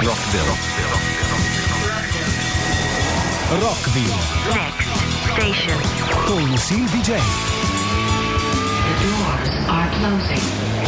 Rockville. Next station. Con Lucille DJ. The doors are closing.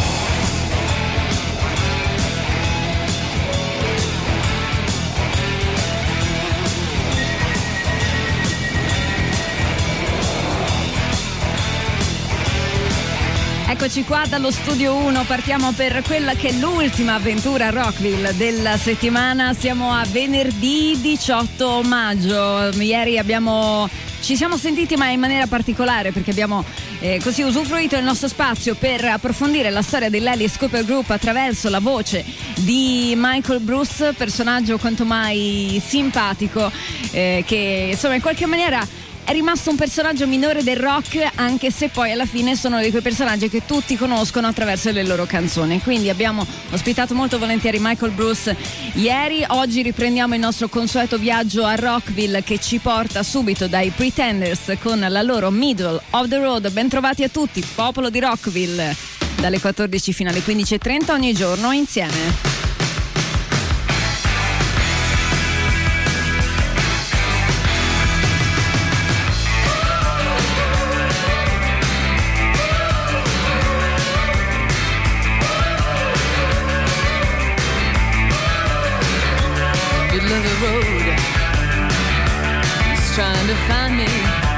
Eccoci qua dallo studio 1, partiamo per quella che è l'ultima avventura a Rockville della settimana. Siamo a venerdì 18 maggio. Ieri ci siamo sentiti, ma in maniera particolare, perché abbiamo così usufruito del nostro spazio per approfondire la storia dell'Alice Cooper Group attraverso la voce di Michael Bruce, personaggio quanto mai simpatico, che insomma in qualche maniera è rimasto un personaggio minore del rock, anche se poi alla fine sono di quei personaggi che tutti conoscono attraverso le loro canzoni. Quindi abbiamo ospitato molto volentieri Michael Bruce ieri. Oggi riprendiamo il nostro consueto viaggio a Rockville, che ci porta subito dai Pretenders con la loro Middle of the Road. Ben trovati a tutti, popolo di Rockville, dalle 14 fino alle 15:30 ogni giorno insieme. Of the road, he's trying to find me.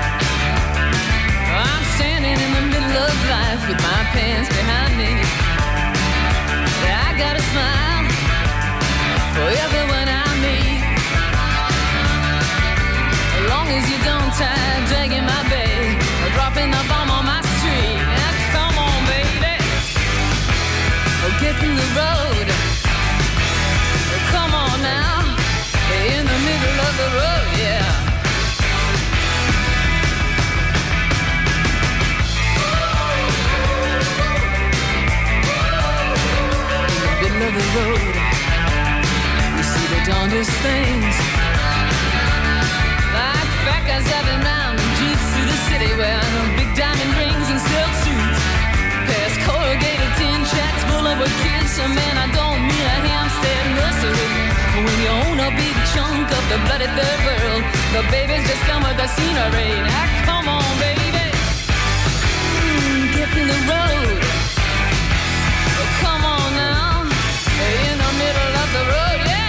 I'm standing in the middle of life with my pants behind me. I got a smile for everyone I meet, as long as you don't try dragging my bag or dropping the bomb on my street. Now, come on, baby, get in the road. Come on now. In the middle of the road, yeah. In the middle of the road, you see the darndest things, like fat guys driving round in jeeps through the city wearing big diamond rings and silk suits, past corrugated tin tracks full of kids. So man, I don't mean a Hampstead nursery. When you own a big chunk of the bloody third world, the babies just come with the scenery. Now come on, baby, get in the road. Come on now, in the middle of the road, yeah.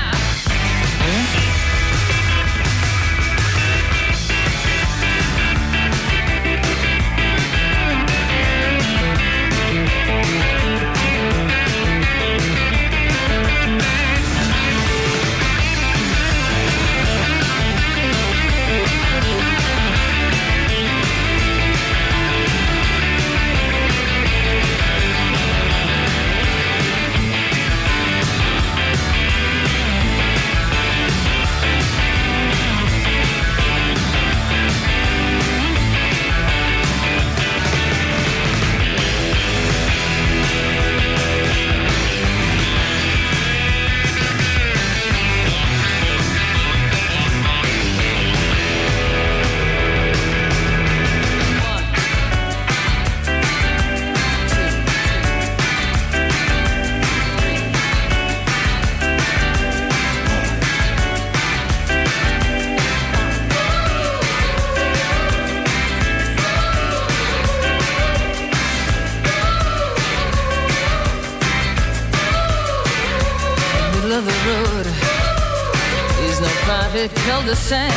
Cul-de-sac.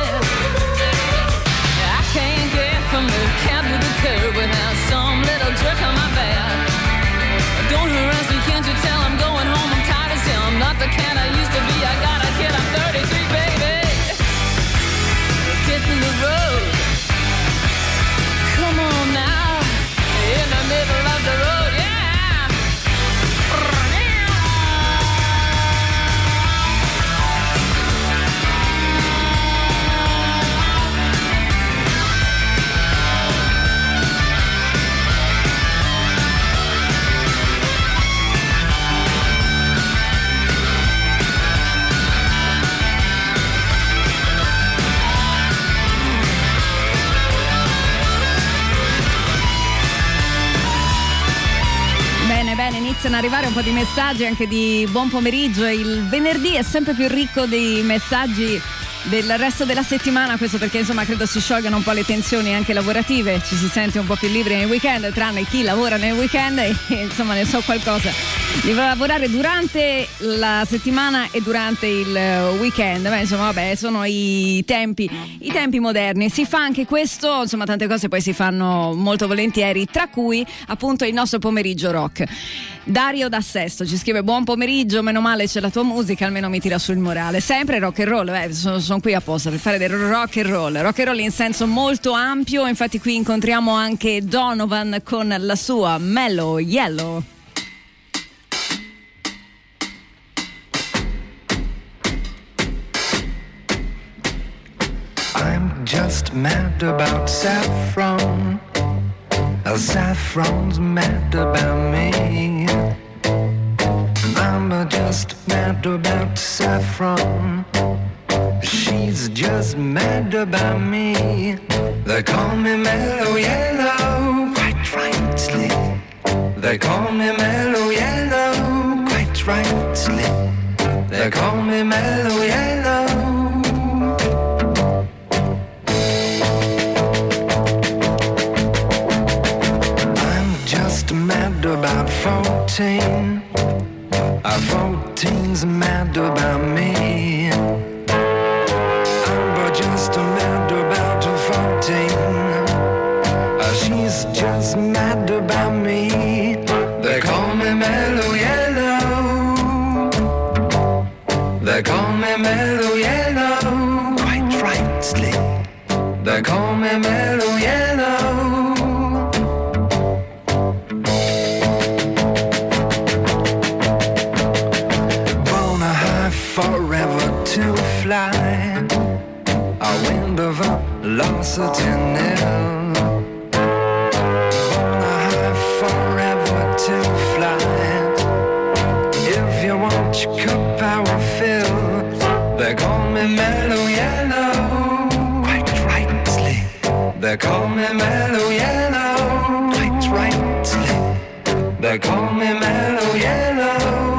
I can't get from the cab to the curb without some little jerk on my back. Don't harass me, can't you tell I'm going home? I'm tired as hell. I'm not the cat I used to be. I got a kid, I'm 33, baby. Get in the road. Come on now, in the middle of the road, yeah. iniziano ad arrivare un po' di messaggi anche di buon pomeriggio. Il venerdì è sempre più ricco di messaggi del resto della settimana, questo perché insomma credo si sciolgano un po' le tensioni anche lavorative, ci si sente un po' più liberi nel weekend, tranne chi lavora nel weekend e insomma ne so qualcosa di lavorare durante la settimana e durante il weekend. Beh, insomma, vabbè, sono i tempi moderni. Si fa anche questo, insomma, tante cose poi si fanno molto volentieri, tra cui appunto il nostro pomeriggio rock. Dario da Sesto ci scrive: buon pomeriggio, meno male c'è la tua musica, almeno mi tira sul morale. Sempre rock and roll, sono qui apposta per fare del rock and roll in senso molto ampio. Infatti qui incontriamo anche Donovan con la sua Mellow Yellow. I'm just mad about saffron. Saffron's mad about me. I'm just mad about saffron. She's just mad about me. They call me Mellow Yellow, quite rightly. They call me Mellow Yellow, quite rightly. They call me Mellow Yellow. Mad about 14. 14's mad about me. I'm just mad about 14. She's just mad about me. They call me Mellow Yellow. They call me Mellow Yellow, quite rightly. They call me Mellow Yellow. Forever to fly, a wind of velocity nil. On a high forever to fly. If you want your cup, I will fill. They call me Mellow Yellow, quite rightly. They call me Mellow Yellow, quite rightly. They call me Mellow Yellow.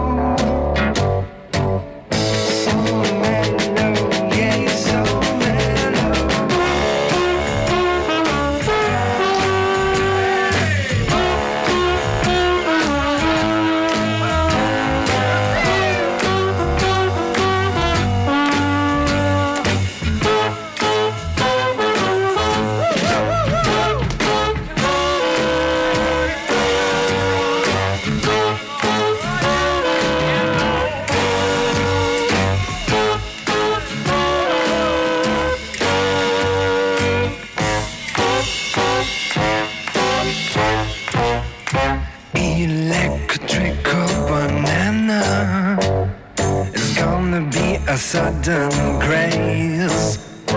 A sudden craze.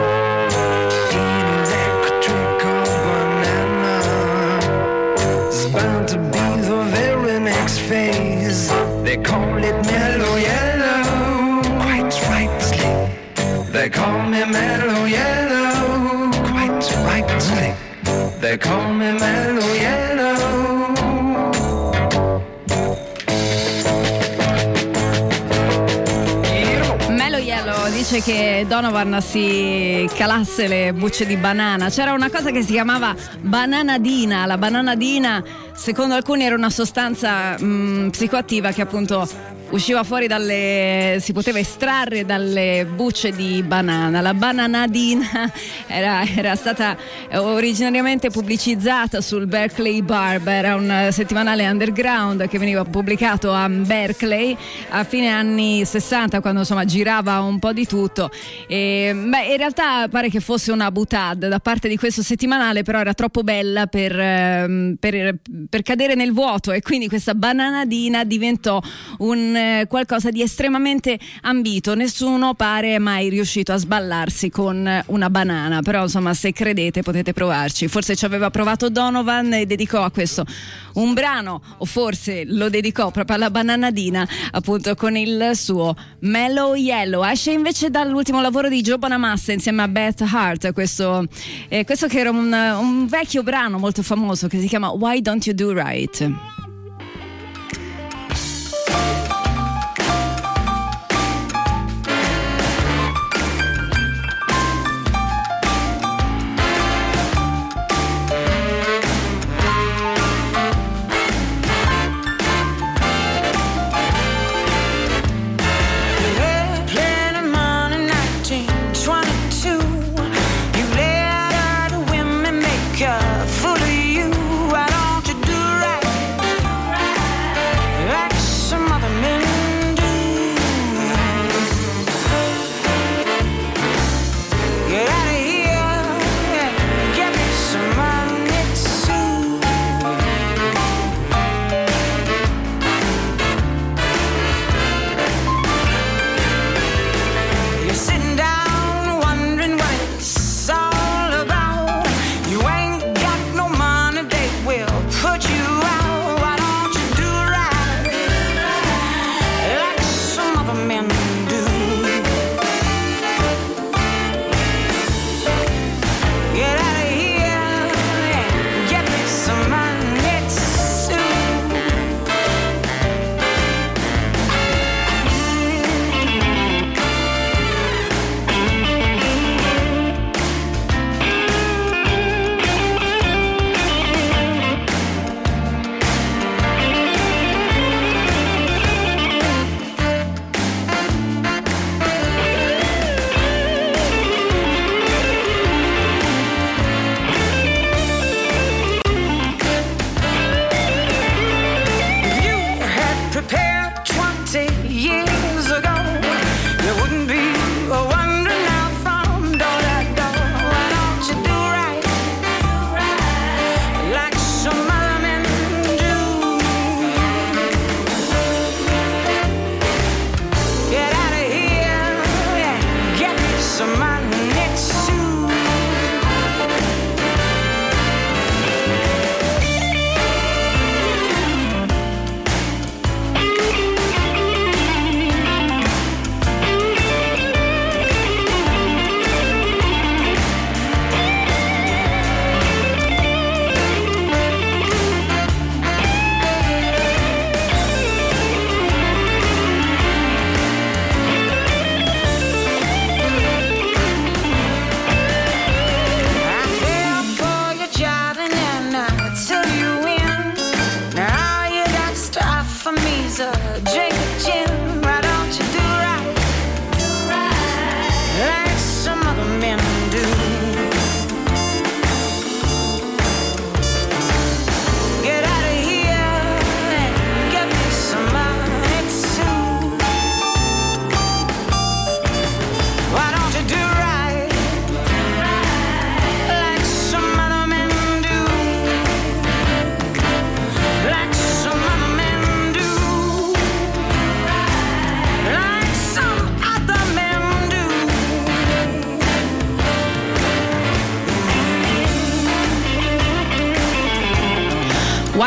Electrical banana is bound to be the very next phase. They call it Mellow Yellow, quite rightly. They call me Mellow Yellow, quite rightly. They call me Mellow Yellow. Dice che Donovan si calasse le bucce di banana. C'era una cosa che si chiamava bananadina. La bananadina, secondo alcuni, era una sostanza psicoattiva che appunto usciva fuori si poteva estrarre dalle bucce di banana. La bananadina era stata originariamente pubblicizzata sul Berkeley Barb, era un settimanale underground che veniva pubblicato a Berkeley a fine anni 60, quando insomma girava un po' di tutto. In realtà pare che fosse una boutade da parte di questo settimanale, però era troppo bella per cadere nel vuoto, e quindi questa bananadina diventò un qualcosa di estremamente ambito. Nessuno pare mai riuscito a sballarsi con una banana, però insomma, se credete potete provarci. Forse ci aveva provato Donovan e dedicò a questo un brano, o forse lo dedicò proprio alla bananadina, appunto con il suo Mellow Yellow. Esce invece dall'ultimo lavoro di Joe Bonamassa insieme a Beth Hart, questo che era un vecchio brano molto famoso che si chiama Why Don't You Do Right.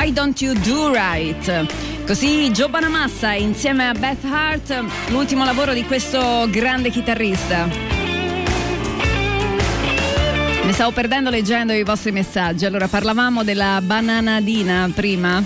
Why Don't You Do Right? Così Joe Bonamassa insieme a Beth Hart, l'ultimo lavoro di questo grande chitarrista. Mi stavo perdendo leggendo i vostri messaggi. Allora, parlavamo della bananadina prima,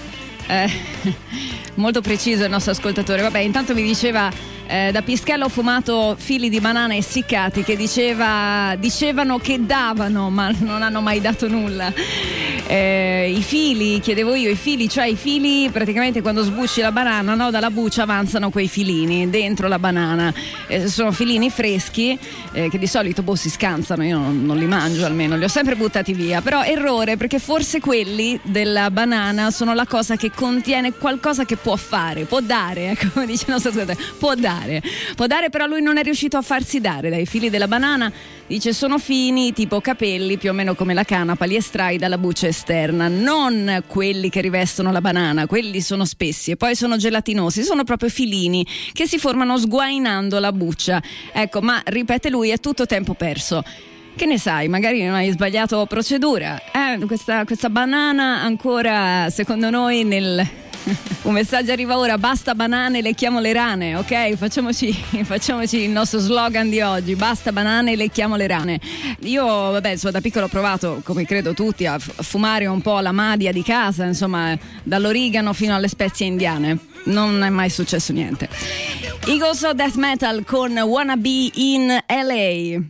molto preciso il nostro ascoltatore. Vabbè, intanto mi diceva da Pischello ho fumato fili di banana essiccati che dicevano che davano, ma non hanno mai dato nulla. I fili, chiedevo io, cioè i fili praticamente quando sbucci la banana, no, dalla buccia avanzano quei filini dentro la banana, sono filini freschi che di solito si scansano, io non li mangio, almeno li ho sempre buttati via, però errore, perché forse quelli della banana sono la cosa che contiene qualcosa che può fare, può dare, come dice il nostro ascoltatore, può dare, però lui non è riuscito a farsi dare dai fili della banana. Dice sono fini, tipo capelli, più o meno come la canapa, li estrai dalla buccia esterna, non quelli che rivestono la banana, quelli sono spessi e poi sono gelatinosi, sono proprio filini che si formano sguainando la buccia. Ecco, ma ripete lui, è tutto tempo perso. Che ne sai, magari non hai sbagliato procedura. Questa banana ancora, secondo noi, un messaggio arriva ora: basta banane, lecchiamo le rane. Ok, facciamoci il nostro slogan di oggi: basta banane, lecchiamo le rane. Io vabbè, insomma, da piccolo ho provato, come credo tutti, a fumare un po' la madia di casa, insomma, dall'origano fino alle spezie indiane. Non è mai successo niente. Eagles of Death Metal con Wanna Be in LA.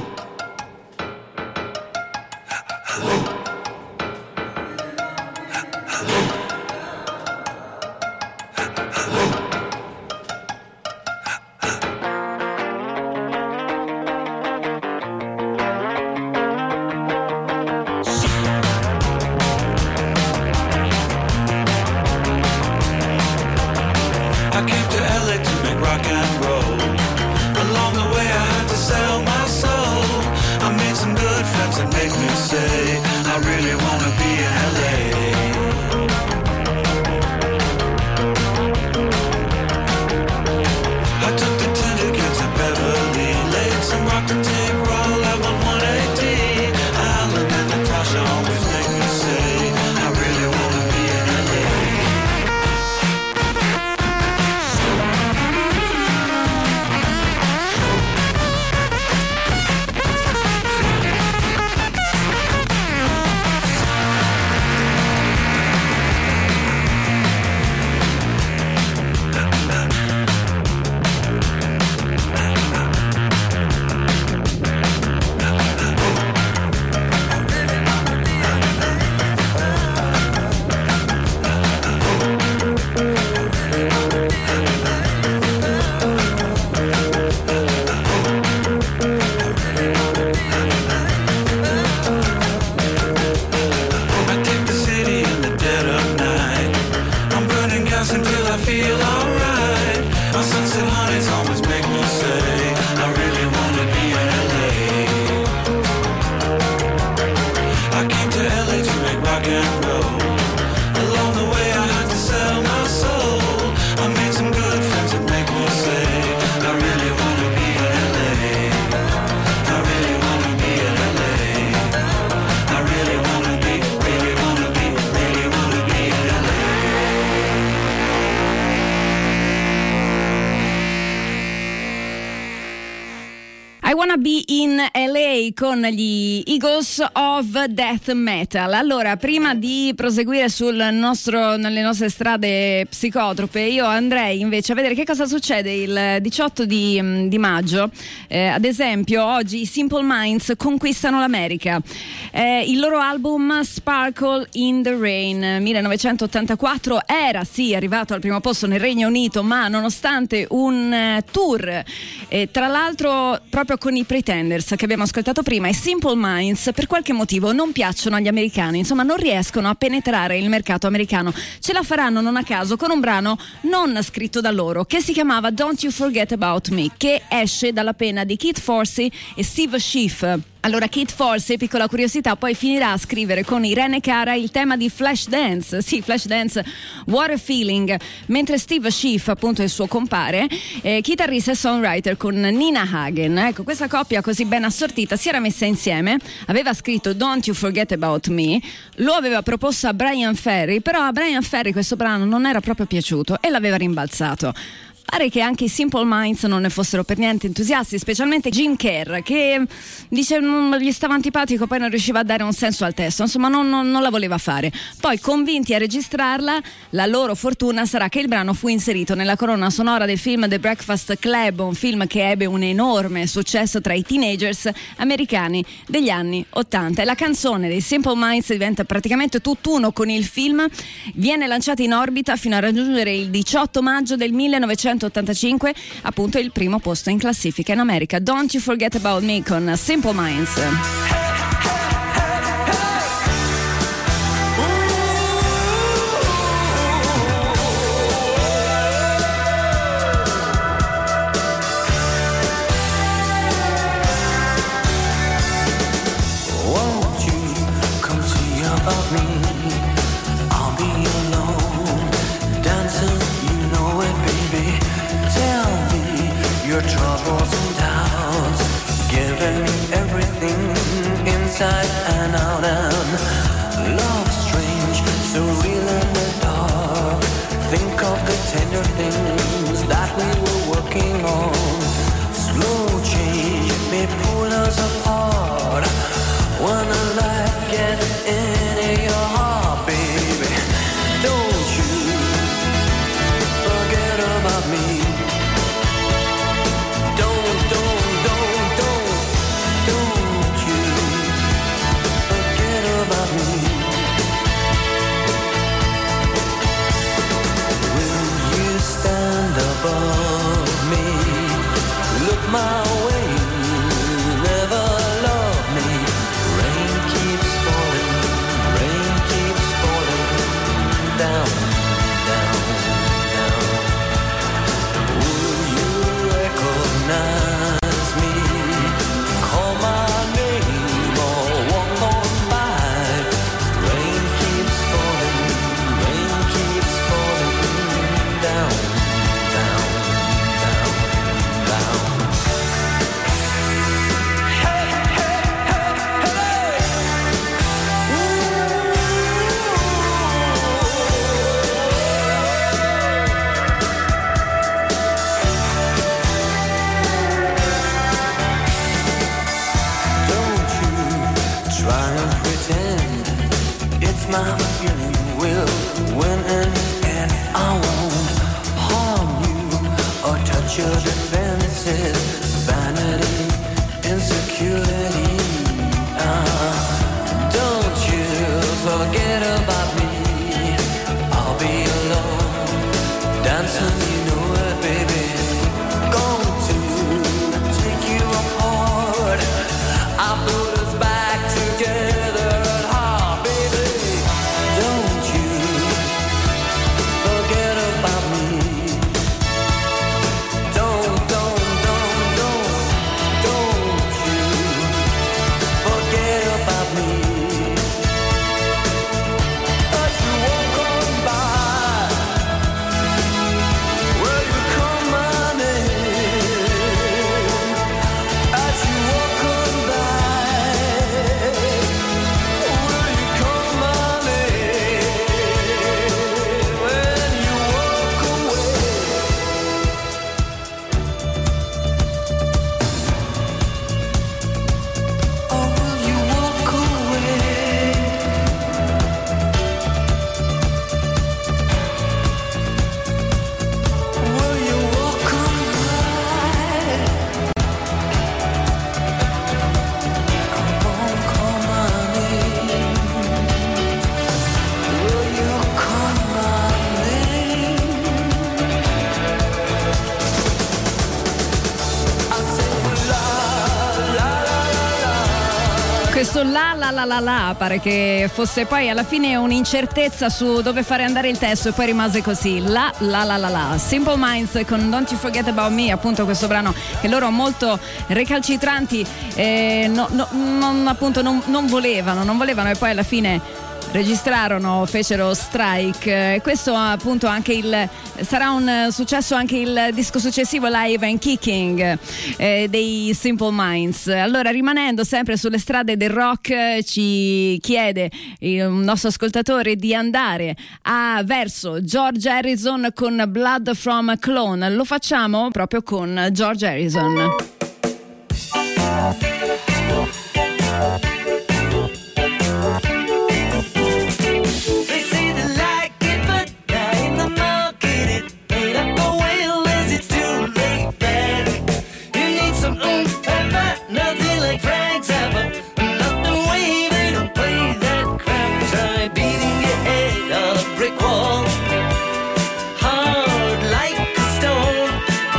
Be in LA con gli Eagles of Death Metal. Allora, prima di proseguire nelle nostre strade psicotrope, io andrei invece a vedere che cosa succede il 18 di maggio. Ad esempio, oggi i Simple Minds conquistano l'America. Il loro album Sparkle in the Rain 1984 era sì arrivato al primo posto nel Regno Unito, ma nonostante un tour, tra l'altro proprio con i Pretenders che abbiamo ascoltato prima, i Simple Minds per qualche motivo non piacciono agli americani, insomma non riescono a penetrare il mercato americano. Ce la faranno non a caso con un brano non scritto da loro che si chiamava Don't You Forget About Me, che esce dalla penna di Kid Forsey e Steve Schiff. Allora, Kate Falsey, piccola curiosità, poi finirà a scrivere con Irene Cara il tema di Flashdance, sì, Flashdance, What a Feeling, mentre Steve Schiff, appunto il suo compare, chitarrista e songwriter con Nina Hagen. Ecco, questa coppia così ben assortita si era messa insieme, aveva scritto Don't You Forget About Me, lo aveva proposto a Brian Ferry, però a Brian Ferry questo brano non era proprio piaciuto e l'aveva rimbalzato. Pare che anche i Simple Minds non ne fossero per niente entusiasti, specialmente Jim Kerr, che dice non gli stava antipatico, poi non riusciva a dare un senso al testo, insomma non la voleva fare. Poi, convinti a registrarla, la loro fortuna sarà che il brano fu inserito nella colonna sonora del film The Breakfast Club, un film che ebbe un enorme successo tra i teenagers americani degli anni 80. E la canzone dei Simple Minds diventa praticamente tutt'uno con il film, viene lanciata in orbita fino a raggiungere il 18 maggio del 1985, appunto il primo posto in classifica in America. Don't You Forget About Me con Simple Minds. Won't you come see about me? I'll be alone, dancing, you know it, baby. Tell me your troubles and doubts, giving me everything inside and out. And love strange, so real in the dark. Think of the tender things that we were working on. Slow change may pull us apart. When a light gets into your heart, baby, don't you forget about me. Don't you forget about me. Will you stand above me? Look my way, never love me. Rain keeps falling down, down, down. Will you recognize me? Call my name or walk on by. Rain keeps falling down, down, down, down. Hey, hey, hey, hey. Don't you try and pretend it's my feeling will win in the end. I won't harm you or touch your defenses. Vanity, insecurity. Don't you forget about me. I'll be alone, dancing, you know it, baby. Going to take you apart. I put us back together at heart, baby. Don't you forget about me. Don't you forget about me. Questo la pare che fosse poi alla fine un'incertezza su dove fare andare il testo e poi rimase così, la. Simple Minds con Don't You Forget About Me, appunto questo brano che loro molto recalcitranti non volevano e poi alla fine registrarono, fecero strike. Questo appunto anche sarà un successo anche il disco successivo, Live and Kicking, dei Simple Minds. Allora, rimanendo sempre sulle strade del rock, ci chiede un nostro ascoltatore di andare verso George Harrison con Blood from Clone. Lo facciamo proprio con George Harrison.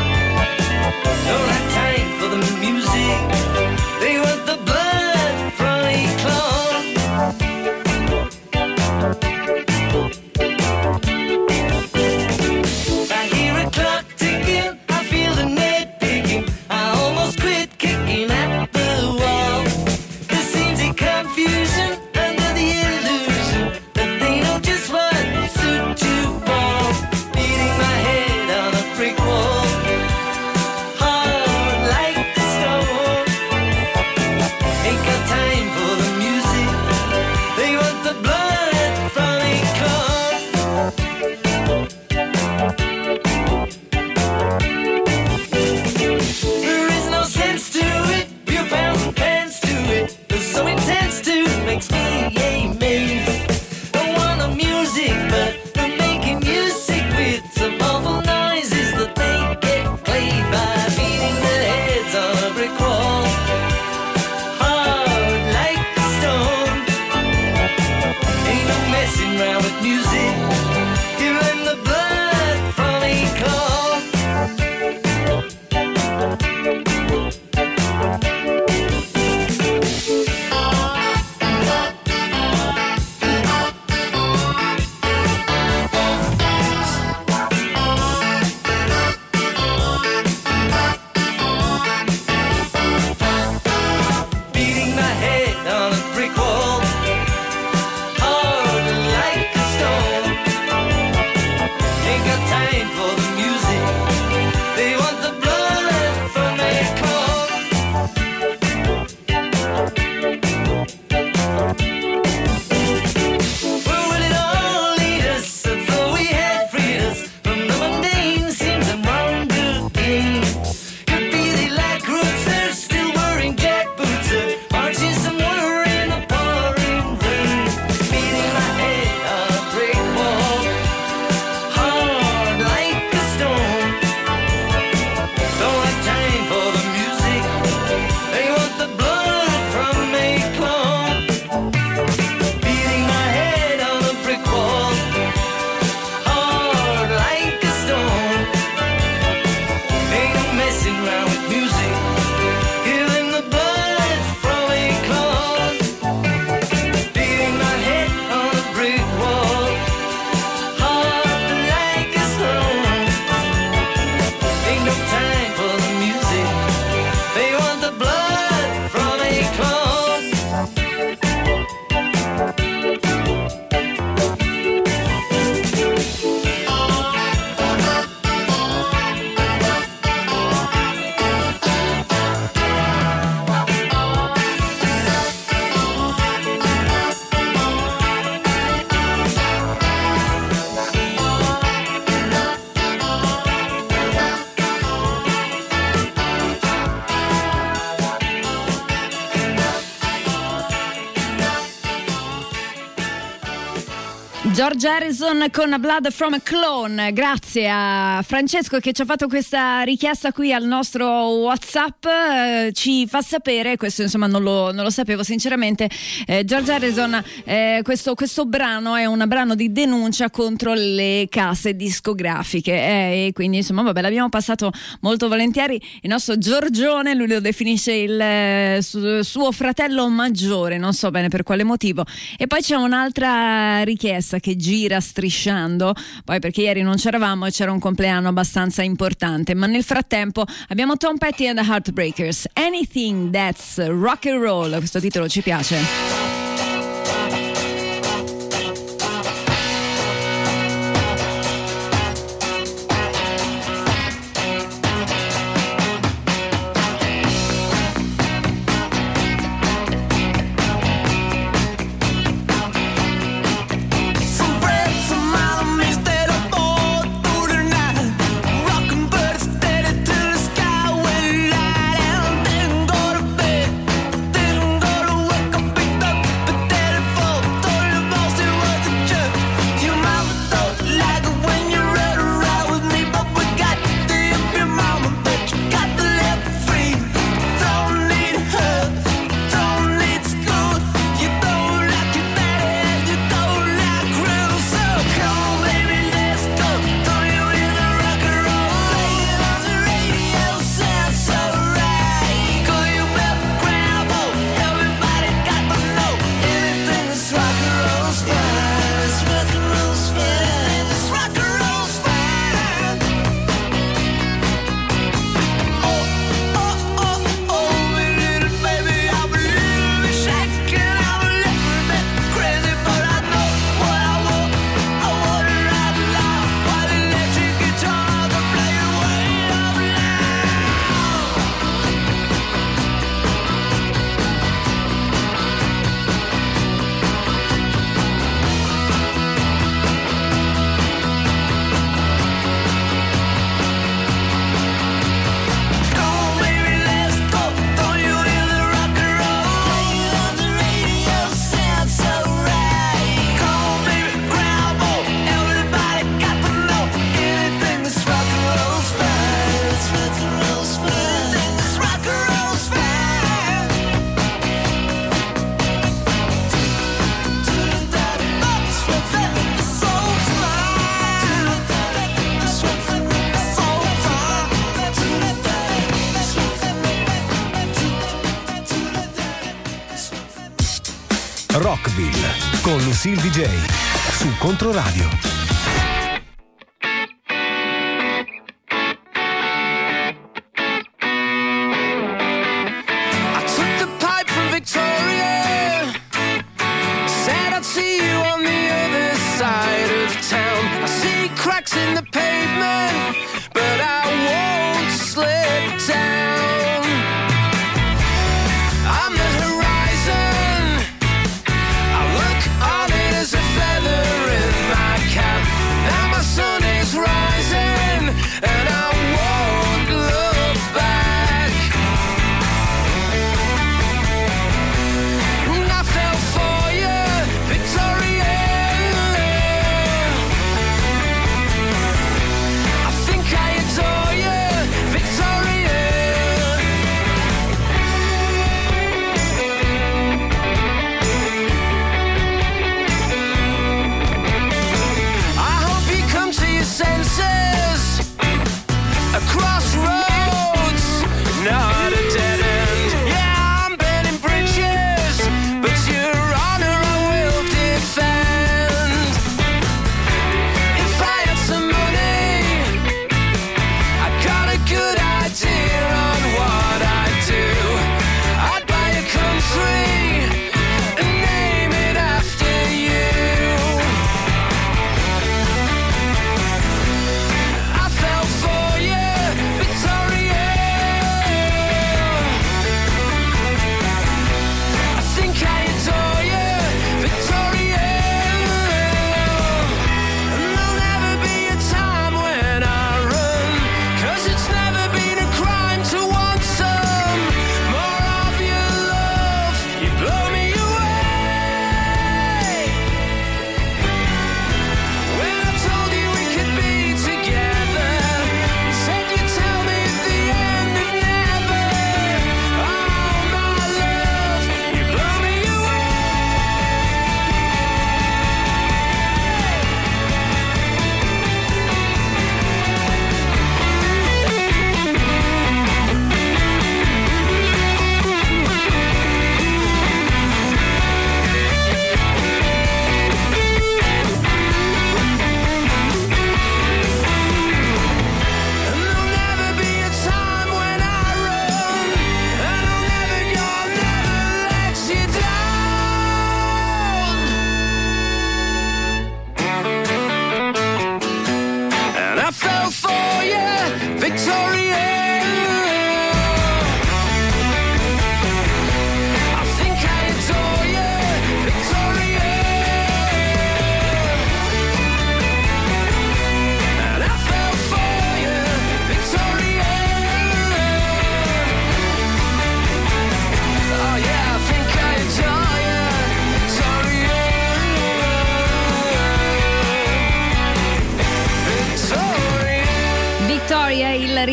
Don't have time for the music. They want the blood from George Harrison con Blood from a Clone. Grazie a Francesco che ci ha fatto questa richiesta qui al nostro WhatsApp, ci fa sapere, questo insomma non lo sapevo sinceramente, George Harrison, questo brano è un brano di denuncia contro le case discografiche, e quindi insomma vabbè, l'abbiamo passato molto volentieri. Il nostro Giorgione, lui lo definisce il suo fratello maggiore, non so bene per quale motivo. E poi c'è un'altra richiesta che gira strisciando, poi perché ieri non c'eravamo e c'era un compleanno abbastanza importante, ma nel frattempo abbiamo Tom Petty and the Heartbreakers, Anything That's Rock and Roll. Questo titolo ci piace. Rockville con Lucille DJ su Controradio. Feather in my cap.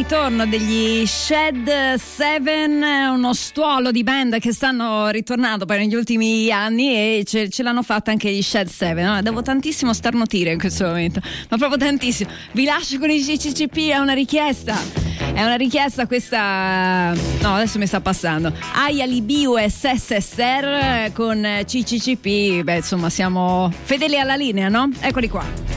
ritorno degli Shed 7, uno stuolo di band che stanno ritornando poi negli ultimi anni e ce l'hanno fatta anche gli Shed 7, no? Devo tantissimo starnutire in questo momento, ma proprio tantissimo. Vi lascio con i CCCP, è una richiesta questa, no, adesso mi sta passando. Ayalibiu SSR con CCCP, beh insomma siamo fedeli alla linea, no? Eccoli qua.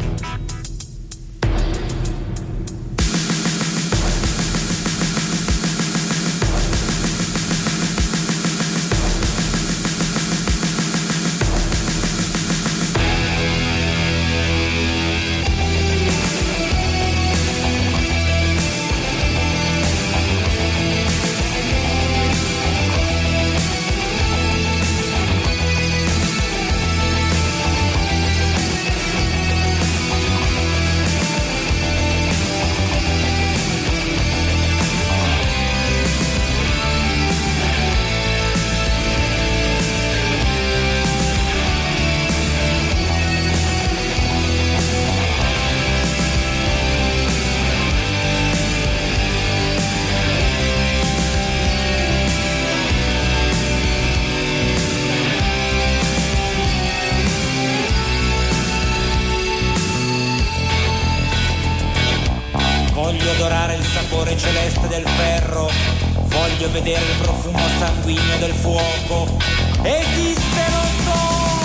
Voglio odorare il sapore celeste del ferro, voglio vedere il profumo sanguigno del fuoco. Esiste, lo so!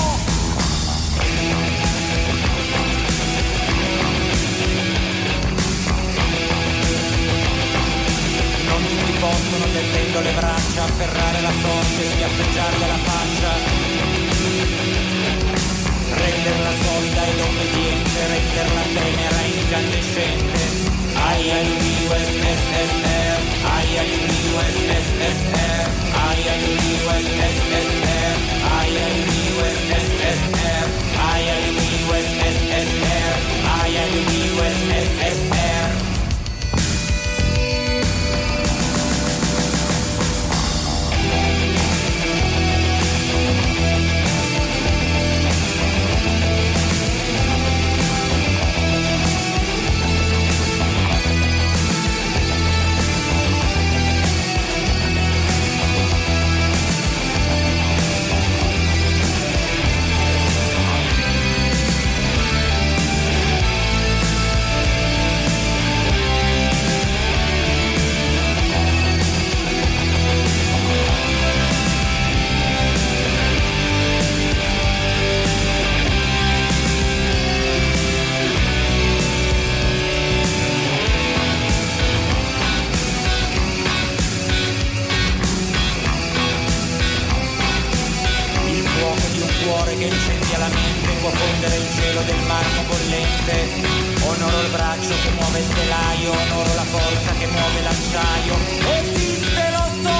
Non tutti possono, tendendo le braccia, afferrare la sorte e schiaffeggiarle la faccia. Renderla solida ed obbediente, renderla tenera e incandescente. ILUSSR, ILUSSR, ILUSSR, ILUSSR, ILUSSR. Che incendia la mente, può fondere il cielo del marmo bollente. Onoro il braccio che muove il telaio, onoro la forza che muove l'acciaio. Esiste, lo so!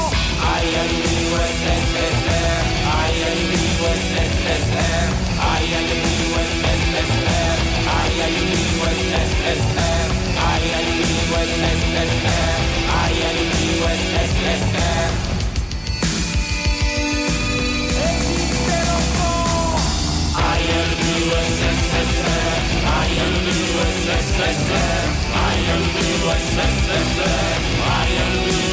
ILUSSR, ILUSSR, ILUSSR, ILUSSR, ILUSSR. I am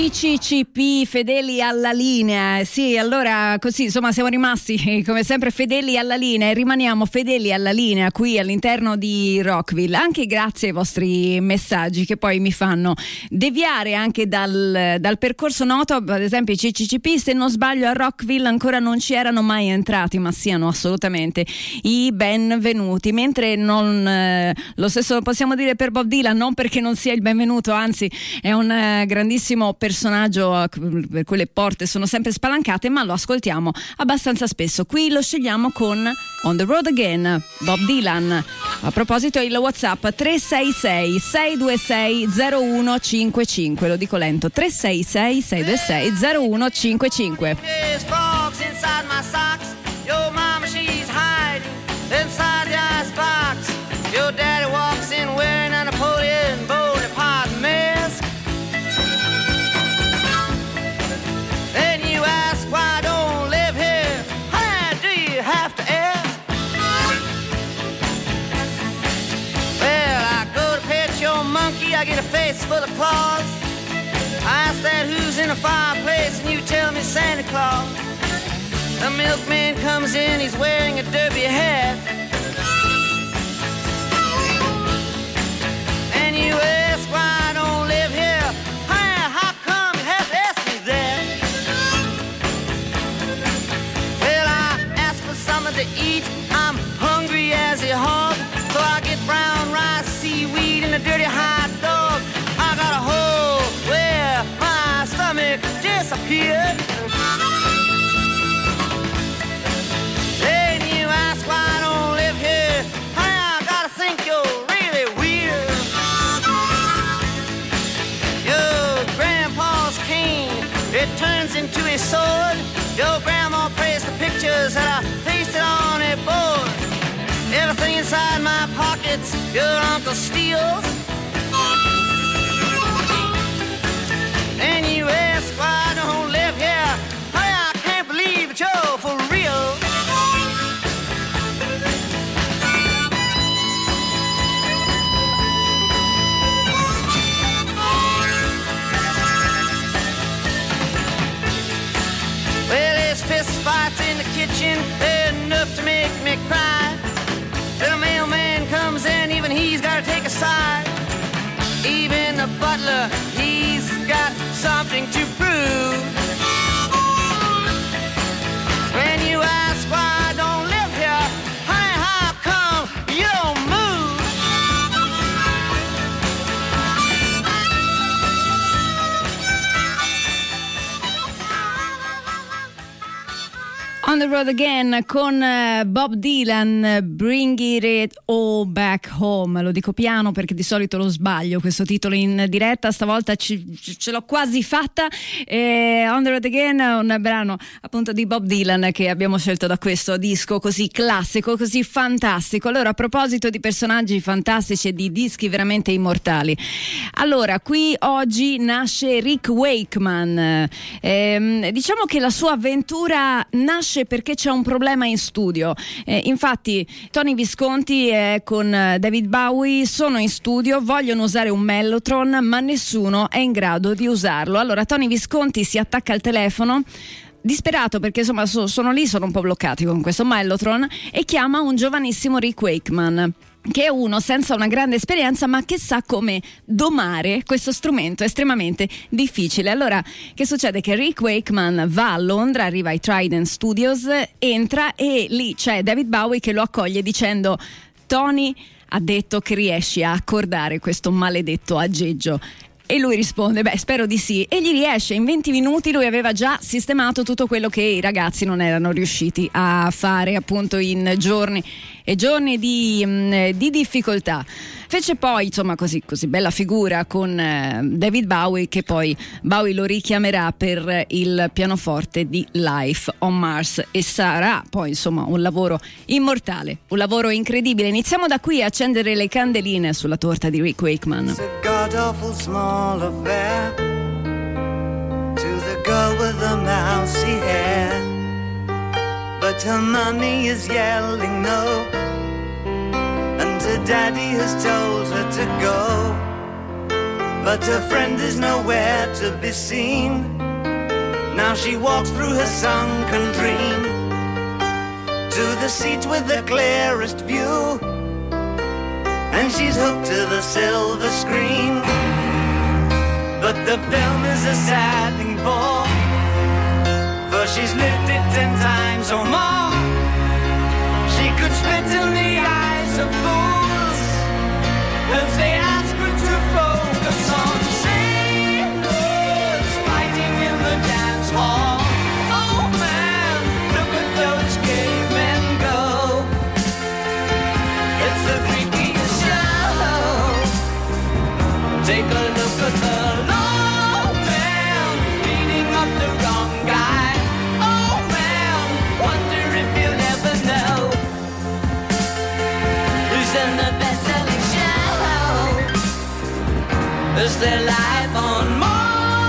CCCP, fedeli alla linea. Sì, allora così insomma siamo rimasti come sempre fedeli alla linea e rimaniamo fedeli alla linea qui all'interno di Rockville, anche grazie ai vostri messaggi che poi mi fanno deviare anche dal percorso noto. Ad esempio i CCCP, se non sbaglio, a Rockville ancora non ci erano mai entrati, ma siano assolutamente i benvenuti, mentre non lo stesso possiamo dire per Bob Dylan, non perché non sia il benvenuto, anzi è un grandissimo personaggio per cui le porte sono sempre spalancate, ma lo ascoltiamo abbastanza spesso. Qui lo scegliamo con On the Road Again, Bob Dylan. A proposito, il WhatsApp 366 626 0155, lo dico lento, 366 626 0155. Your daddy walks in wearing a Napoleon Bonaparte mask. And you ask why I don't live here. How do you have to ask? Well, I go to pet your monkey, I get a face full of claws. I ask that who's in the fireplace and you tell me Santa Claus. The milkman comes in, he's wearing a derby hat. You ask why I don't live here. How come you have to ask me that? Well, I ask for something to eat. I'm hungry as a hog, so I get brown rice, seaweed, and a dirty hot dog. I got a hole where my stomach disappeared. And you ask why I don't live here. I gotta think you're really weird. It turns into a sword. Your grandma praised the pictures that I pasted on a board. Everything inside my pockets your uncle steals. And you ask why I don't live here. I can't believe it, you're for real. Fist fights in the kitchen, enough to make me cry. Then a mailman comes in, even he's got to take a side. Even the butler, he's got something to prove. When you ask why I don't live here, honey, how come you don't move? On the Road Again con Bob Dylan, Bring It All Back Home. Lo dico piano perché di solito lo sbaglio questo titolo in diretta, stavolta ce l'ho quasi fatta. On the Road Again, un brano appunto di Bob Dylan che abbiamo scelto da questo disco così classico, così fantastico. Allora, a proposito di personaggi fantastici e di dischi veramente immortali, allora qui oggi nasce Rick Wakeman. Diciamo che la sua avventura nasce perché c'è un problema in studio. Infatti Tony Visconti con David Bowie sono in studio, vogliono usare un Mellotron ma nessuno è in grado di usarlo. Allora Tony Visconti si attacca al telefono disperato perché insomma sono lì, sono un po' bloccati con questo Mellotron, e chiama un giovanissimo Rick Wakeman, che è uno senza una grande esperienza ma che sa come domare questo strumento estremamente difficile. Allora che succede? Che Rick Wakeman va a Londra, arriva ai Trident Studios, entra e lì c'è David Bowie che lo accoglie dicendo: Tony ha detto che riesci a accordare questo maledetto aggeggio. E lui risponde: beh, spero di sì. E gli riesce. In 20 minuti lui aveva già sistemato tutto quello che i ragazzi non erano riusciti a fare appunto in giorni e giorni di difficoltà. Fece poi insomma così bella figura con David Bowie, che poi Bowie lo richiamerà per il pianoforte di Life on Mars, e sarà poi insomma un lavoro immortale, un lavoro incredibile. Iniziamo da qui a accendere le candeline sulla torta di Rick Wakeman. It's a god-awful small affair to the girl with the mousy hair, but her mommy is yelling no, and her daddy has told her to go. but her friend is nowhere to be seen. Now she walks through her sunken dream to the seat with the clearest view, and she's hooked to the silver screen. But the film is a sad thing for she's lived it 10 times or more. She could spit in the eyes of fools if they ask her to focus on sailors fighting in the dance hall. Oh man, look at those cavemen go. It's the freakiest show. Take a look at the low man beating up the wrong guy. Is their life on Mars?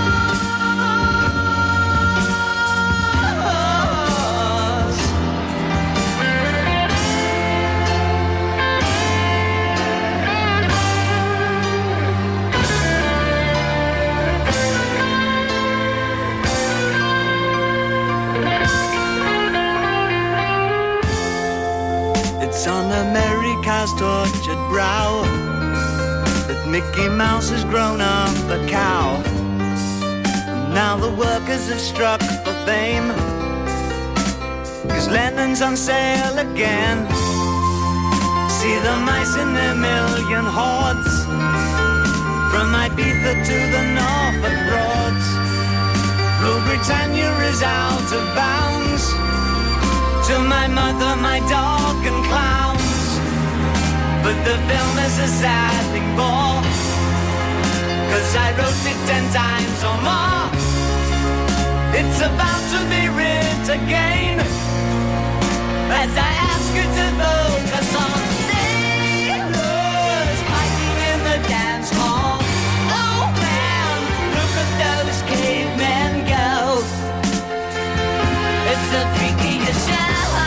It's on America's tortured brow that Mickey Mouse has grown up a cow. Now the workers have struck for fame, 'cause Lennon's on sale again. See the mice in their million hordes, from Ibiza to the Norfolk Broads. Rule Britannia is out of bounds, to my mother, my dog and clowns. But the film is a sad thing for, 'cause I wrote it 10 times or more. It's about to be writ again, as I ask you to focus on sailors fighting in the dance hall. Oh man, look at those cavemen go. It's the freakiest show.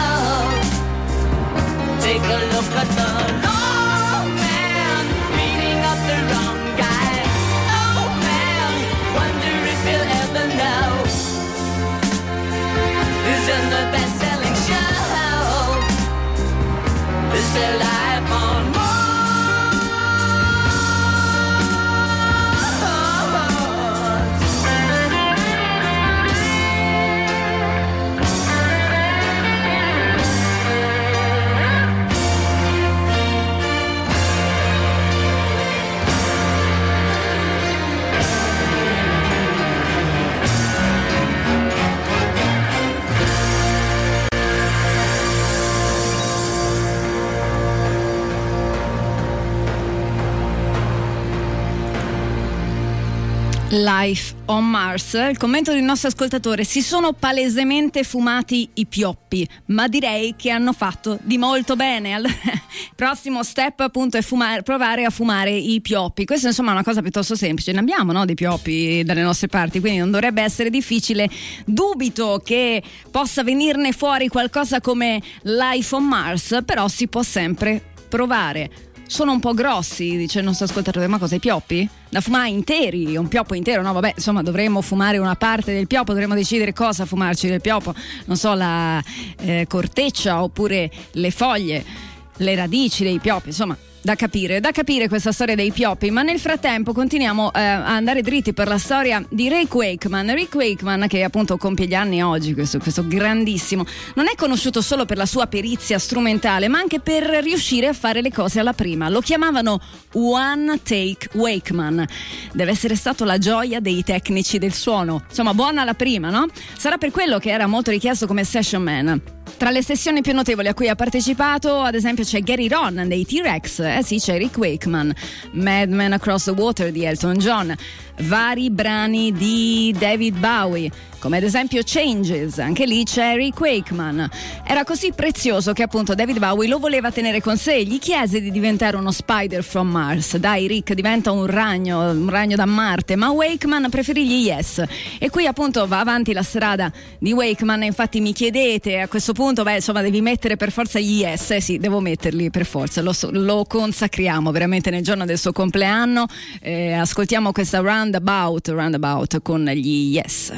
Take a look at the low man beating up the wrong guy. Oh man, wonder if he'll ever know. He's in the best-selling show. Is their life on Mars? Life on Mars. Il commento del nostro ascoltatore: si sono palesemente fumati i pioppi, ma direi che hanno fatto di molto bene. Prossimo step appunto è provare a fumare i pioppi. Questa insomma è una cosa piuttosto semplice, ne abbiamo, no, dei pioppi dalle nostre parti, quindi non dovrebbe essere difficile. Dubito che possa venirne fuori qualcosa come Life on Mars, però si può sempre provare. Sono un po' grossi, dice il nostro ascoltatore. Ma cosa, i pioppi? Da fumare interi, un pioppo intero? No, vabbè, insomma, dovremmo fumare una parte del pioppo, dovremmo decidere cosa fumarci del pioppo, non so, la corteccia oppure le foglie, le radici dei pioppi, insomma. Da capire questa storia dei pioppi, ma nel frattempo continuiamo a andare dritti per la storia di Rick Wakeman, che appunto compie gli anni oggi, questo grandissimo. Non è conosciuto solo per la sua perizia strumentale, ma anche per riuscire a fare le cose alla prima. Lo chiamavano One Take Wakeman. Deve essere stato la gioia dei tecnici del suono, insomma, buona la prima, no? Sarà per quello che era molto richiesto come session man. Tra le sessioni più notevoli a cui ha partecipato, ad esempio, c'è Get It On dei T-Rex, sì, c'è Rick Wakeman, Mad Man Across the Water di Elton John, vari brani di David Bowie, come ad esempio Changes, anche lì c'è Rick Wakeman. Era così prezioso che appunto David Bowie lo voleva tenere con sé, gli chiese di diventare uno Spider from Mars. Dai Rick, diventa un ragno da Marte, ma Wakeman preferì gli Yes. E qui appunto va avanti la strada di Wakeman. Infatti mi chiedete a questo punto, insomma devi mettere per forza gli Yes. Sì, devo metterli per forza, lo consacriamo veramente nel giorno del suo compleanno. Ascoltiamo questa Roundabout con gli Yes.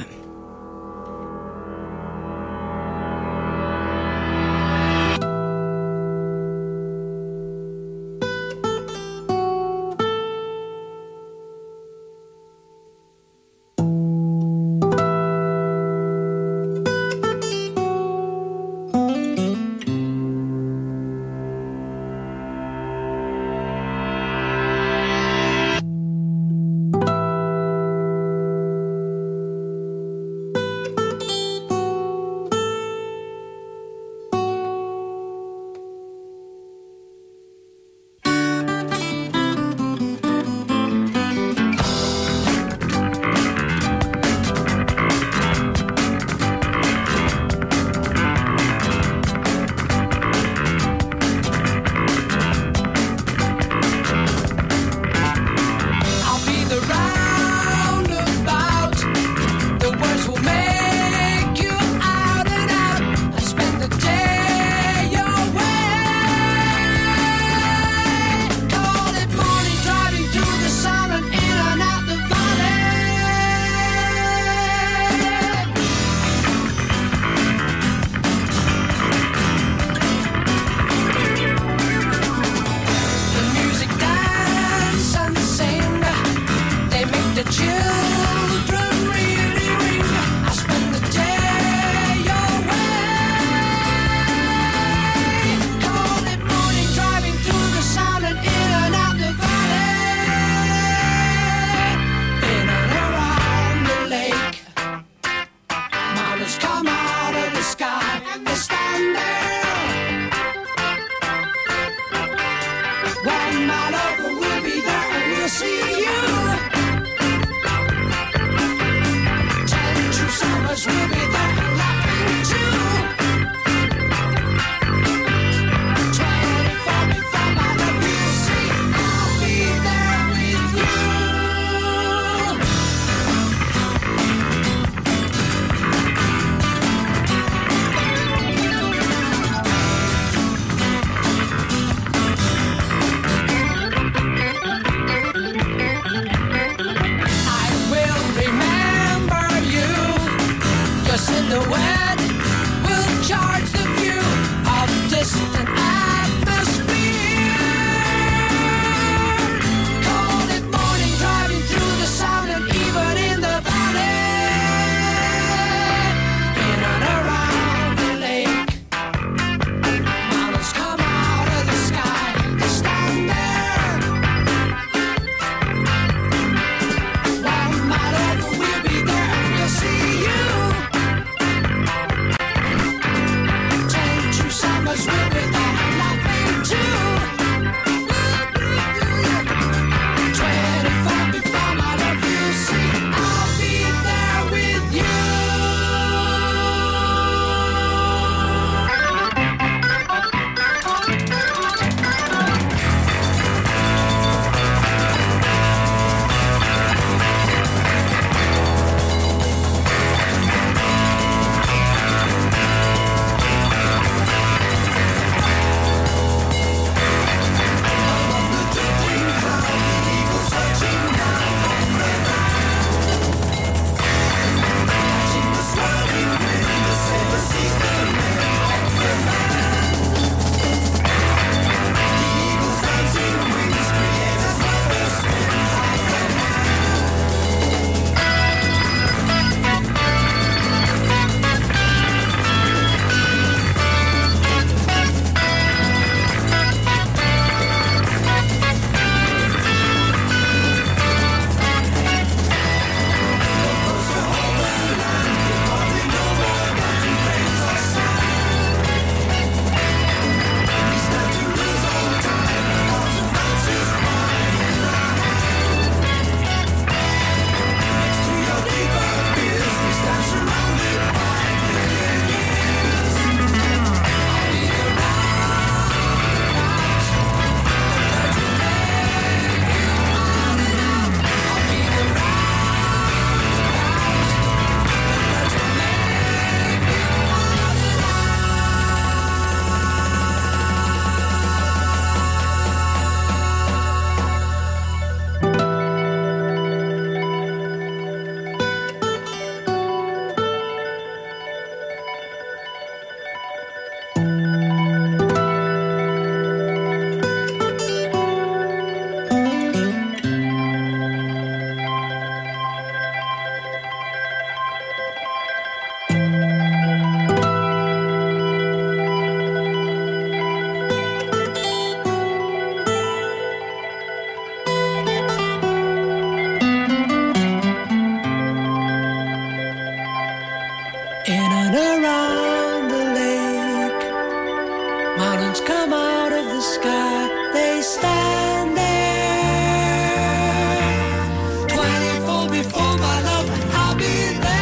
mountains come out of the sky. They stand there 24 before my love. I'll be there.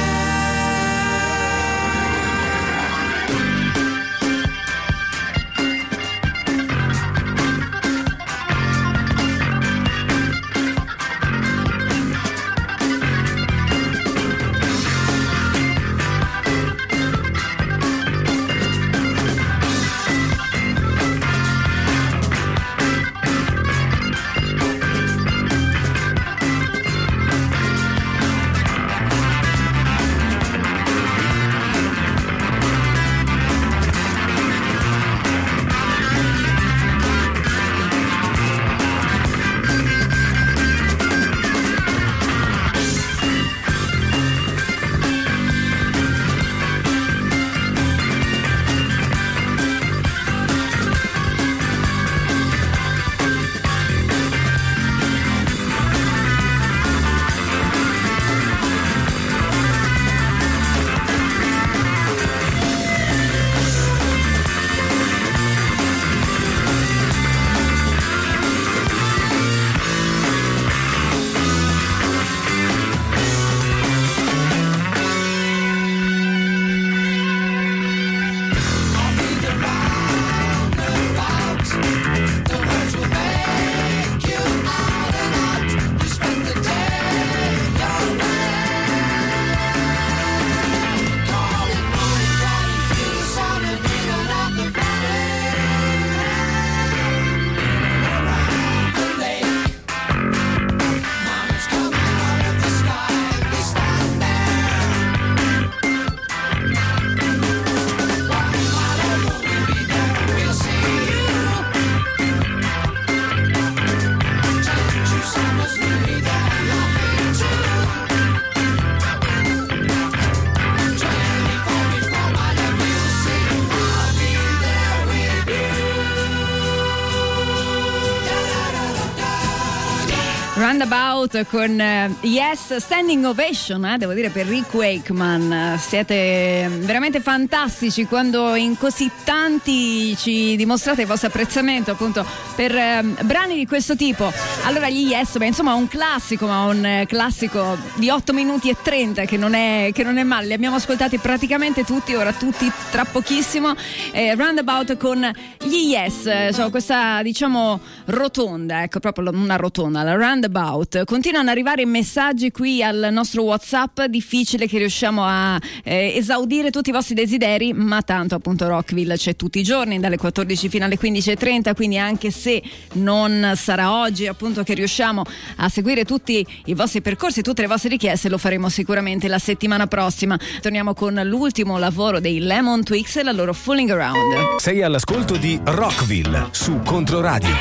Roundabout con Yes, Standing Ovation, devo dire, per Rick Wakeman. Siete veramente fantastici quando in così tanti ci dimostrate il vostro apprezzamento appunto per brani di questo tipo. Allora gli Yes, insomma un classico, ma un classico di 8 minuti e 30 che non è male. Li abbiamo ascoltati praticamente tutti, ora tutti tra pochissimo. Roundabout con gli Yes, cioè questa diciamo rotonda, ecco, proprio una rotonda, la Roundabout. Continuano ad arrivare messaggi qui al nostro WhatsApp, difficile che riusciamo a esaudire tutti i vostri desideri, ma tanto appunto Rockville c'è tutti i giorni dalle 14 fino alle 15:30, quindi anche se non sarà oggi appunto che riusciamo a seguire tutti i vostri percorsi, tutte le vostre richieste, lo faremo sicuramente la settimana prossima. Torniamo con l'ultimo lavoro dei Lemon Twigs e la loro Fooling Around. Sei all'ascolto di Rockville su Controradio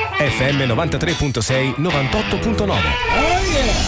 FM 93.6 98.9. Oh yeah!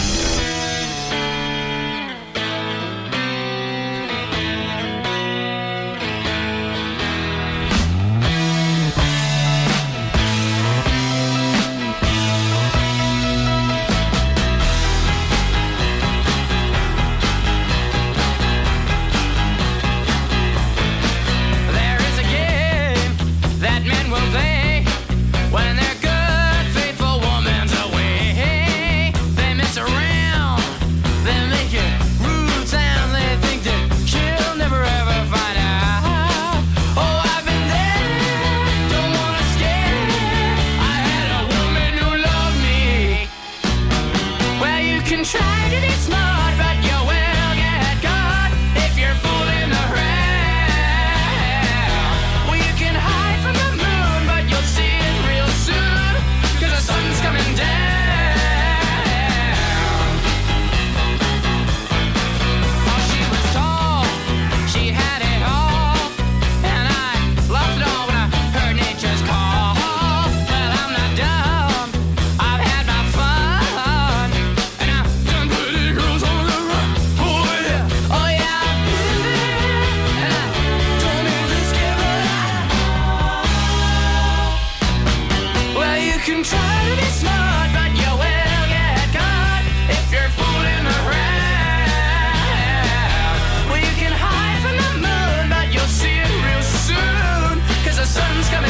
Sun's coming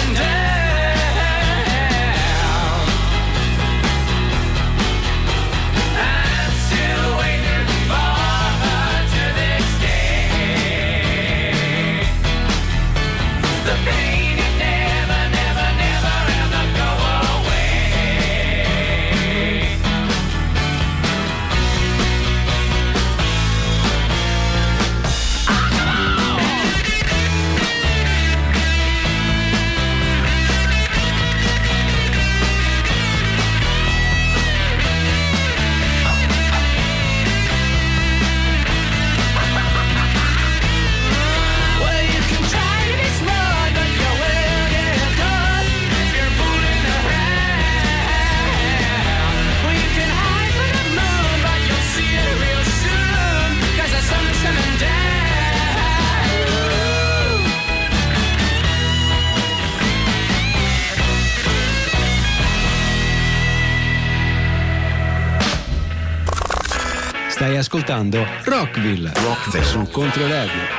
Stai ascoltando Rockville su Controradio.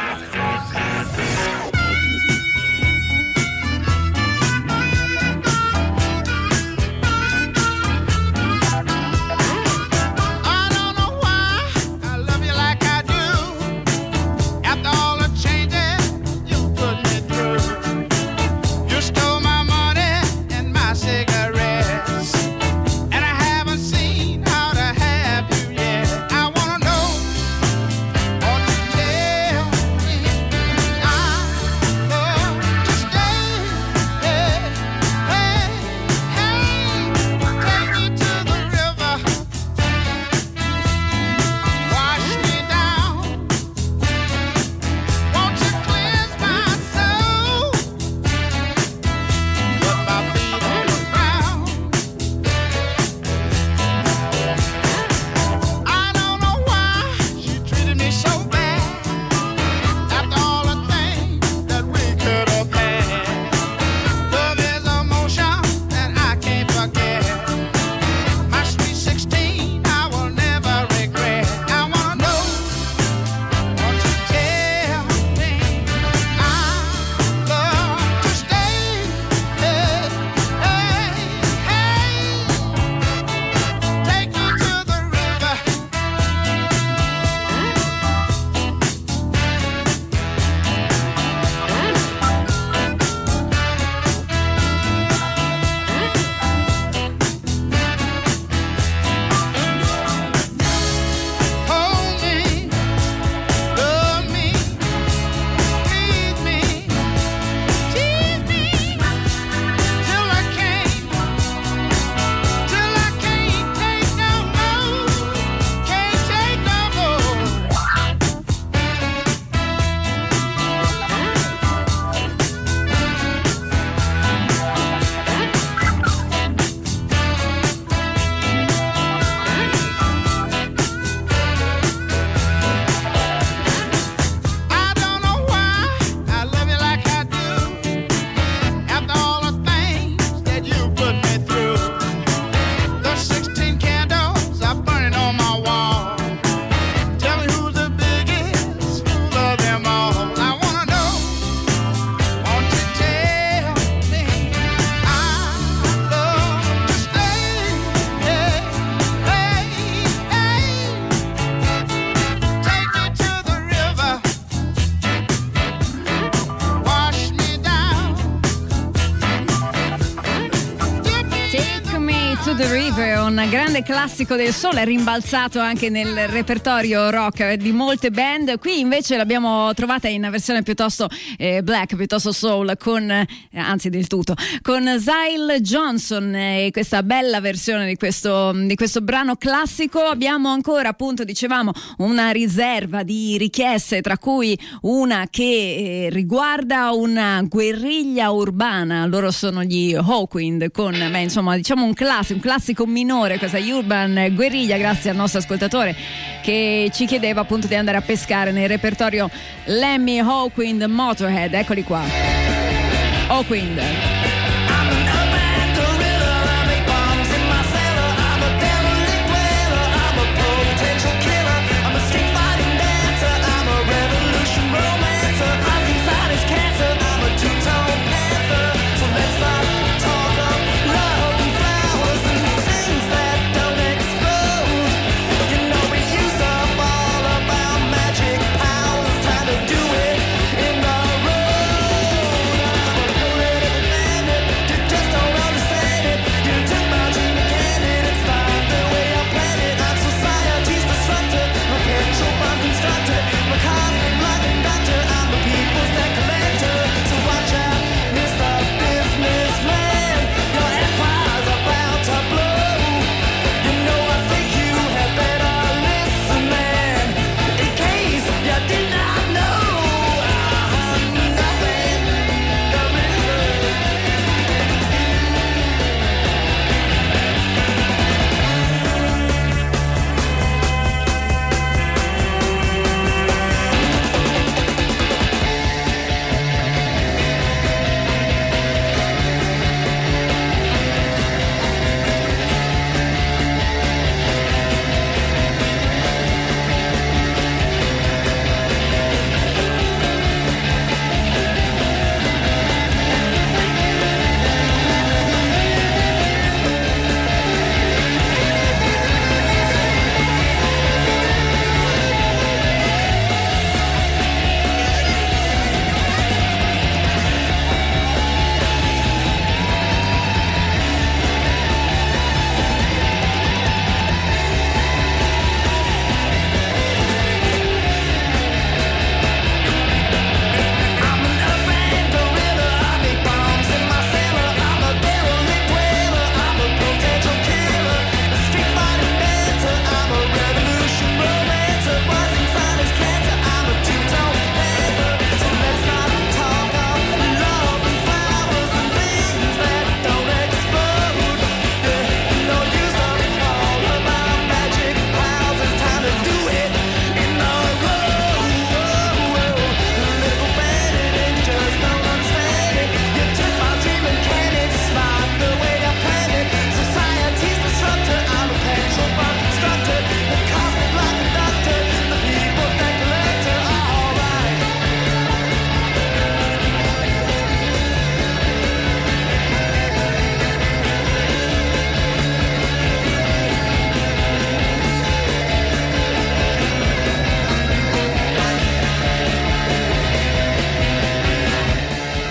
the River, un grande classico del soul, è rimbalzato anche nel repertorio rock di molte band. Qui invece l'abbiamo trovata in versione piuttosto black, piuttosto soul, con anzi del tutto, con Zyle Johnson e questa bella versione di questo brano classico. Abbiamo ancora, appunto, dicevamo, una riserva di richieste, tra cui una che riguarda una guerriglia urbana. Loro sono gli Hawkwind, con insomma, diciamo un classico minore, questa urban guerriglia, grazie al nostro ascoltatore che ci chiedeva appunto di andare a pescare nel repertorio Lemmy Hawkwind Motorhead. Eccoli qua, Hawkwind. Just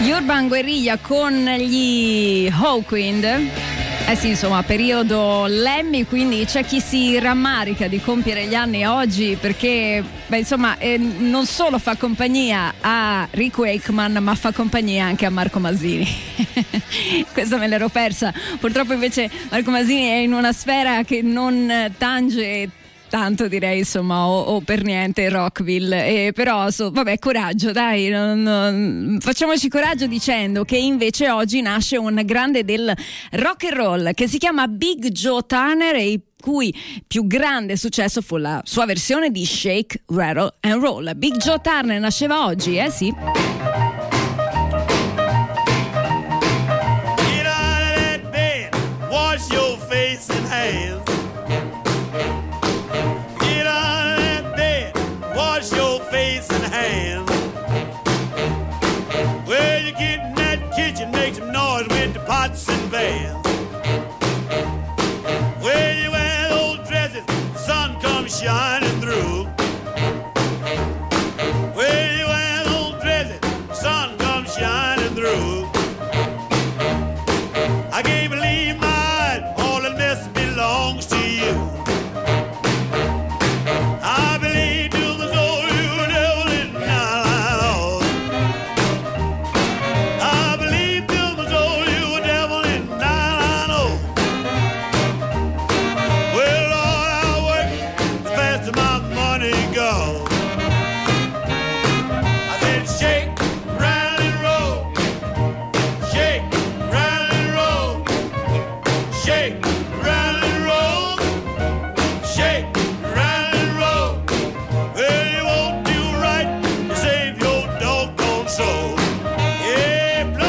Gli Urban Guerriglia con gli Hawkwind. Sì, insomma, periodo Lemmy, quindi c'è chi si rammarica di compiere gli anni oggi perché, insomma, non solo fa compagnia a Rick Wakeman, ma fa compagnia anche a Marco Masini. Questa me l'ero persa. Purtroppo invece Marco Masini è in una sfera che non tange tanto, direi, insomma, o per niente Rockville, però vabbè, coraggio, dai, facciamoci coraggio dicendo che invece oggi nasce un grande del rock and roll che si chiama Big Joe Turner e il cui più grande successo fu la sua versione di Shake, Rattle and Roll. Big Joe Turner nasceva oggi, sì. Get out of that bed, wash your face and hands. Wash your face and hands. Well, you get in that kitchen, make some noise with the pots and pans. Well, you wear those dresses, the sun comes shining through. Well, you wear those dresses, the sun comes shining through. I can't believe my eyes, all of this belongs to you. I believe to the soul you devil in my life. I believe to the soul you devil in my life. Well, Lord, I work the faster my money goes. I said shake, rattle and roll. Shake, rattle and roll. Shake, rattle and roll. Shake, rattle and roll. Well, you won't do right to save your doggone soul. Yeah, blood.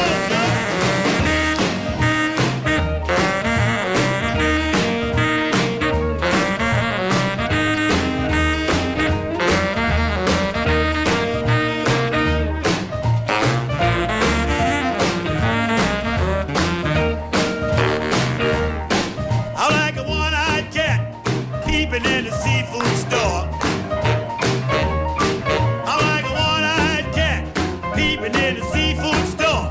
I'm like a one-eyed cat peeping in the seafood store. I'm like a one-eyed cat peeping in the seafood store.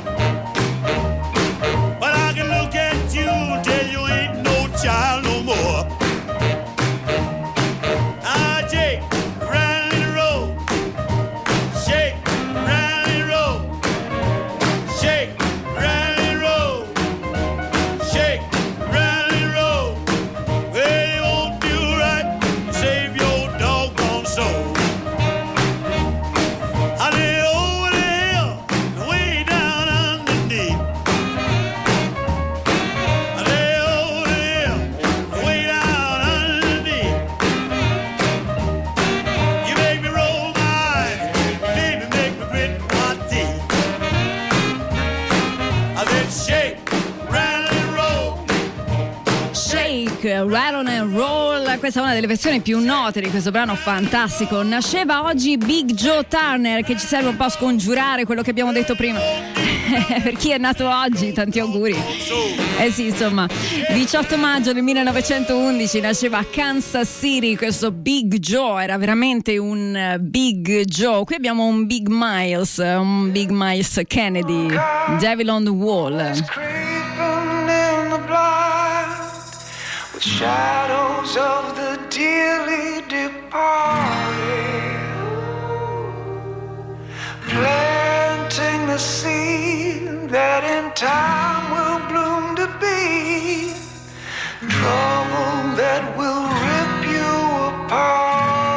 But I can look at you and tell you ain't no child no more. I shake, rattle and roll. Shake, rattle and roll. Shake, rattle and roll. Shake, rattle and roll. Well, you won't do right to save your doggone soul. I lay over the hill, way down underneath. I lay over the hill, way down underneath. You make me roll my eyes, baby, make me grit my teeth. I said shake, rattle and roll. Shake, Rattle and Roll, questa è una delle versioni più note di questo brano fantastico. Nasceva oggi Big Joe Turner, che ci serve un po' a scongiurare quello che abbiamo detto prima. Per chi è nato oggi, tanti auguri. Sì, insomma, 18 maggio del 1911 nasceva a Kansas City questo Big Joe, era veramente un Big Joe. Qui abbiamo un Big Miles Kennedy, Devil on the Wall. Creeping in the blind with shadows of the dearly departed, planting the seed that in time will bloom to be trouble that will rip you apart.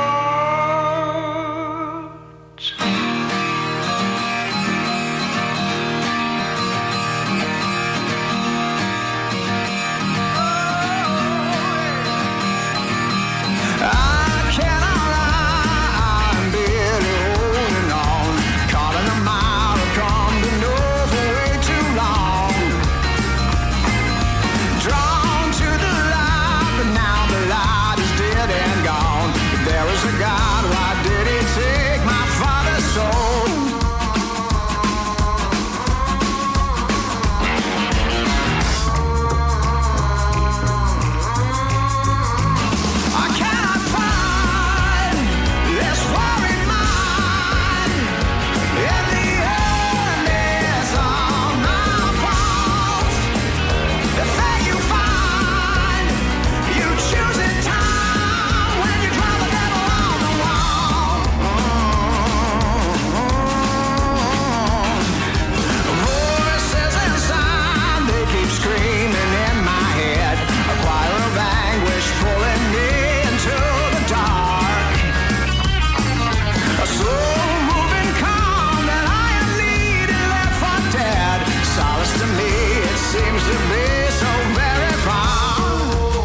I cannot lie, I'm barely holding on, calling them out, I've come to know for way too long. to be so very fond.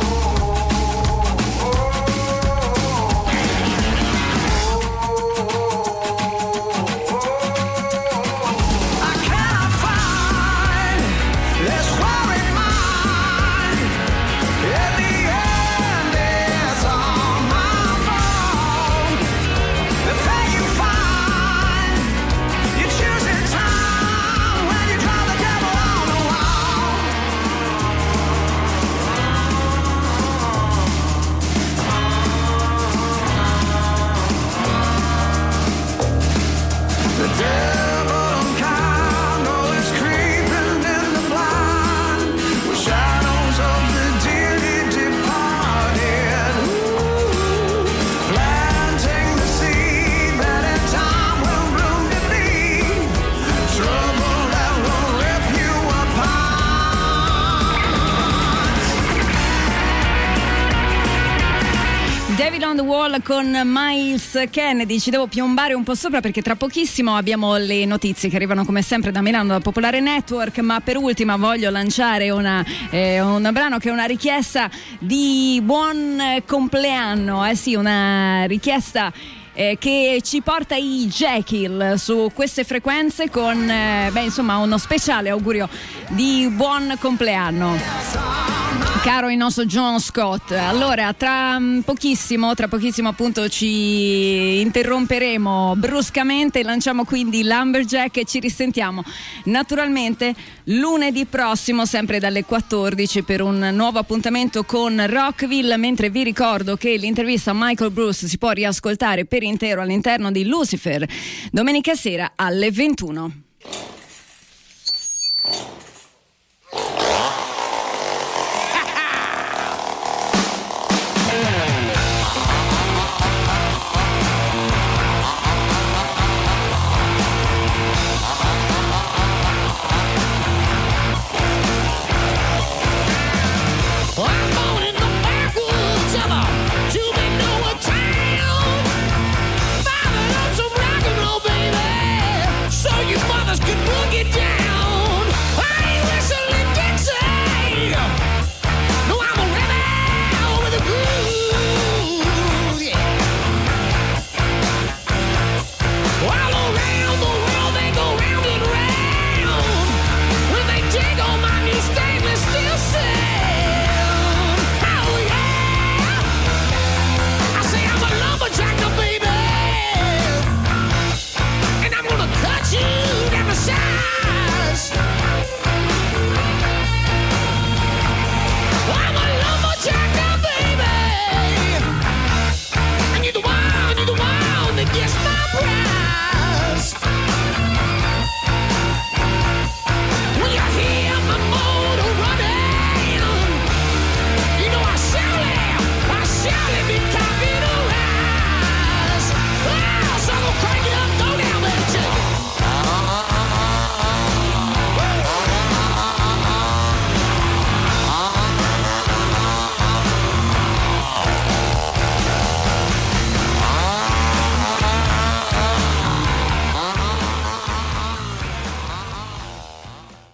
I cannot find this worried mind. In the end, it's all my fault. The thing you find, you choose in time when you draw the devil on the wall. The devil unkind, oh, it's creeping in the blind, with shadows of the dearly departed. Ooh, planting the seed that in time will bloom to be trouble that will rip you apart. Devil on the Wall con Miles Kennedy. Ci devo piombare un po' sopra perché tra pochissimo abbiamo le notizie che arrivano come sempre da Milano, da Popolare Network, ma per ultima voglio lanciare un brano che è una richiesta di buon compleanno, sì, una richiesta che ci porta i Jekyll su queste frequenze con uno speciale augurio di buon compleanno, caro il nostro John Scott. Allora, tra pochissimo appunto ci interromperemo bruscamente, lanciamo quindi Lumberjack e ci risentiamo naturalmente lunedì prossimo sempre dalle 14 per un nuovo appuntamento con Rockville, mentre vi ricordo che l'intervista a Michael Bruce si può riascoltare per intero all'interno di Lucifer domenica sera alle 21.